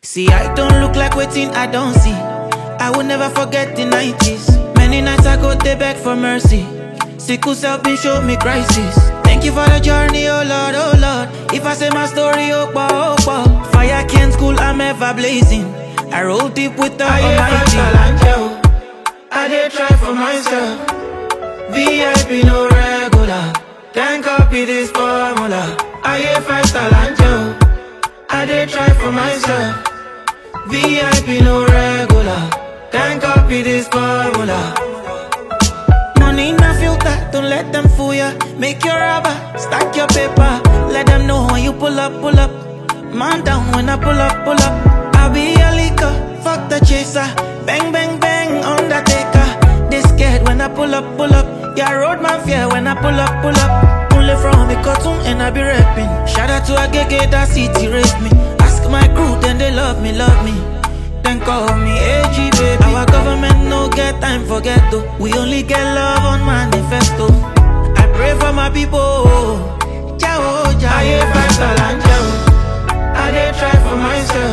See, I don't look like waiting, I don't see. I will never forget the 90s. Many nights I go they beg for mercy. Sickle self been show me crisis. Thank you for the journey, oh Lord, oh Lord. If I say my story, oh boy. Fire can't cool, I'm ever blazing. I roll deep with the Almighty. I did try for myself. VIP no regular. Can't copy this formula. I hear 5-star angel. I did try for myself. VIP no regular. Can't copy this formula. Money in a filter, don't let them fool ya. Make your rubber, stack your paper. Let them know when you pull up, pull up. Man down when I pull up, pull up. I'll be a leaker, fuck the chaser. Bang, bang, bang, Undertaker. They scared when I pull up, pull up. Yeah, road man fear when I pull up, pull up. Only from the cartoon and I be rapping. Shout out to Agege, that city rape me. Ask my crew, then they love me, love me. Then call me AG, baby. Our government no get time for ghetto. We only get love on manifesto. I pray for my people. Ciao, ciao. I hear 5-star angel. I did try for myself.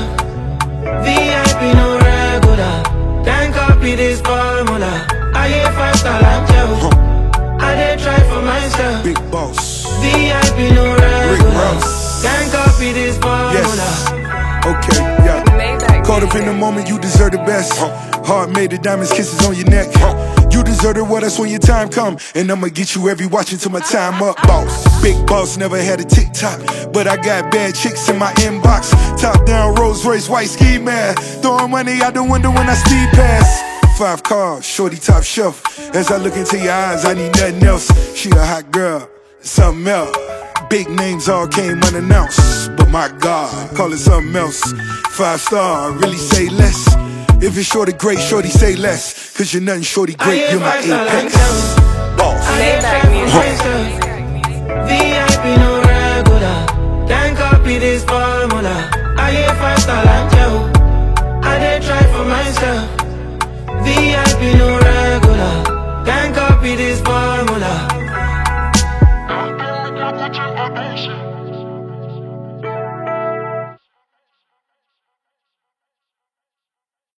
VIP no regular. Can't copy this formula. I hear 5-star angel. I did try for myself. Big boss. VIP no regular. Can't copy this formula. Yes. Okay, yeah. Caught up in the moment, you deserve the best. Heart made of diamonds, kisses on your neck. You deserve it, well, that's when your time come. And I'ma get you every watch until my time up, boss. Big boss, never had a TikTok, but I got bad chicks in my inbox. Top down, Rolls Royce, white ski mask. Throwing money out the window when I speed past. 5 cars, shorty top shelf. As I look into your eyes, I need nothing else. She a hot girl, something else. Big names all came unannounced, but my God, call it something else. 5-star, really say less. If it's shorty great, shorty say less. Cause you're nothing shorty great, you're my apex. Boss.